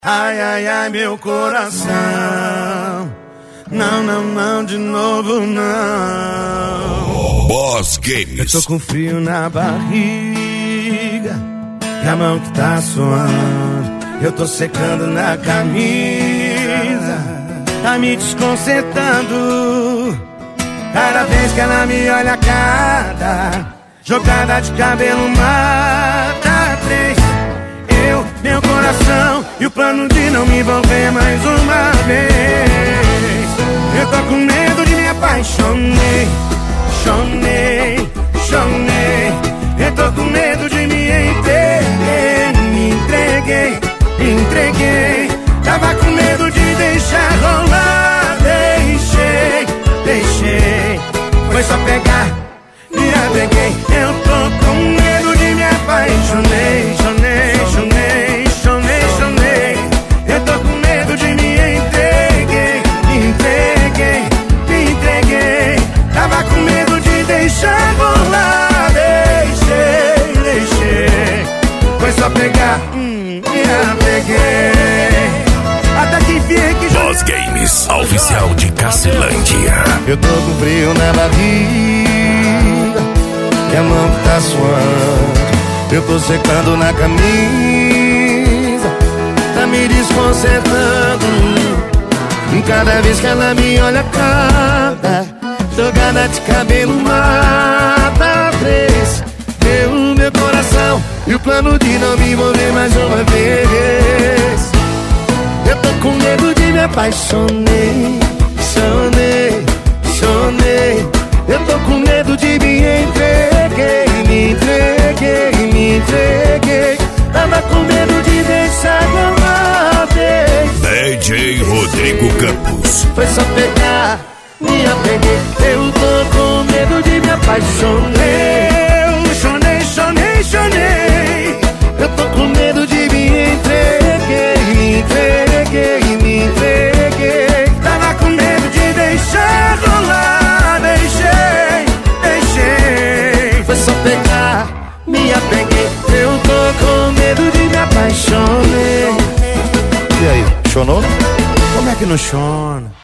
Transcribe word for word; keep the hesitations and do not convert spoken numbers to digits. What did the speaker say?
Ai, ai, ai, meu coração. Não, não, não, de novo não. Boss Games. Eu tô com frio na barriga e a mão que tá suando. Eu tô secando na camisa, tá me desconcertando. Cada vez que ela me olha, cada jogada de cabelo mata três. Eu, meu coração e o plano de não me envolver mais uma vez. Eu tô com medo de me apaixonei, chonei, chonei. Eu tô com medo de me entreguei, me entreguei, me entreguei. Tava com medo de deixar rolar, deixei, deixei. Foi só pegar, me apeguei. Eu tô com medo de me apaixonei, chonei, chonei, chonei, chonei. Eu tô com medo de me entreguei, me entreguei, me entreguei. Tava com medo de deixar rolar, deixei, deixei. Foi só pegar, hum, me apeguei. Até que enfiei que Boss Games, a oficial de Cacilândia. Eu tô com frio na barriga e a mão que tá suando. Eu tô secando na camisa, tá me desconcertando. E cada vez que ela me olha, cada jogada de cabelo mata três. Eu, meu coração e o plano de não me envolver mais uma vez. Eu tô com medo de me apaixonei, chonei, chonei. Eu tô com medo de me entreguei, me entreguei, me entreguei. Tava com medo de deixar uma vez. D J Rodrigo Campos. Foi só pegar, me apeguei. Eu tô com medo de me apaixonei. Eu chonei, chonei, chonei. Eu tô com medo de me entreguei, me entreguei, me entreguei. Tava com medo de deixar rolar, deixei, deixei. Foi só pegar, me apeguei. Eu tô com medo de me apaixonei. E aí, chonou? Como é que não chona?